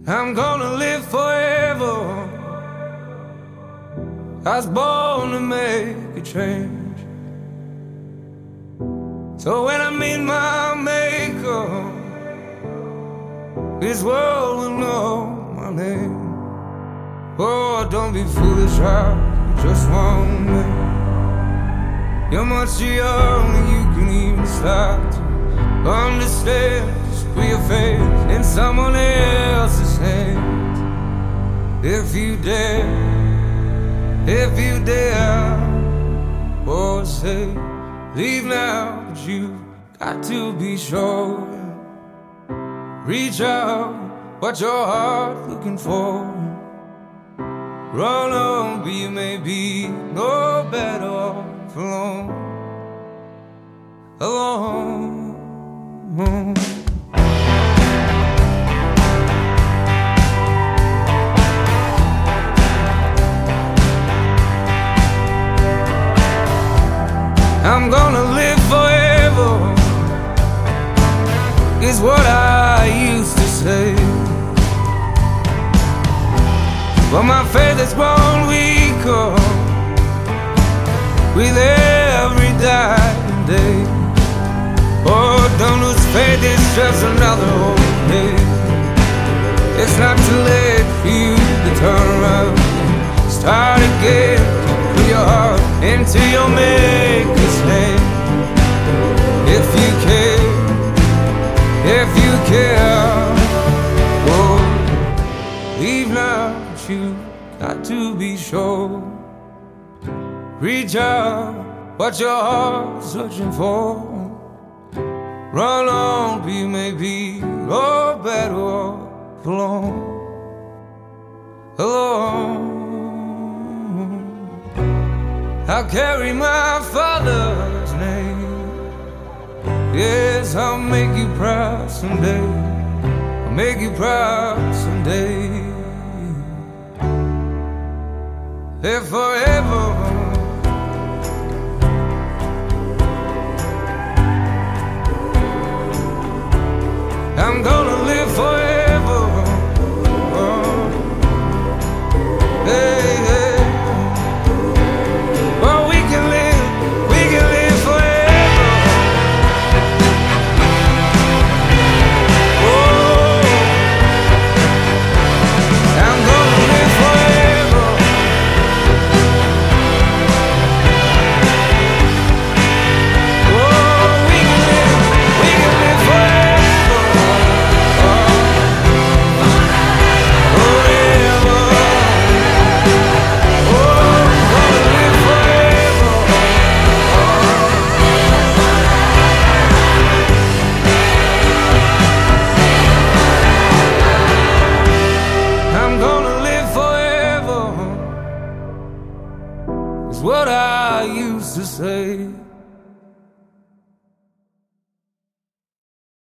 I'm gonna live forever. I was born to make a change. So when I meet my maker, this world will know my name. Oh, don't be foolish, I just want me. You're much too young and you can even start to understand. Just put your faith in someone else's hands. If you dare, oh say, leave now, but you got to be sure. Reach out, what your heart looking for. Run on, but you may be no better off alone. I'm gonna live forever, is what I used to say. But my faith has grown weaker with every dying day. Oh, don't lose faith, it's just another old day. It's not too late for you to turn around, start again, put your heart into your maker's hand. If you care, oh, leave now, but you got to be sure. Reach out, what your heart's searching for. Run on, but you may be no better off alone. I'll carry my father's name. Yes, I'll make you proud someday. I'll make you proud someday. Live forever. I'm gonna live forever. Oh. Hey, hey. Oh, we can live forever. Oh, I'm gonna live forever. Oh, we can live forever. What I used to say.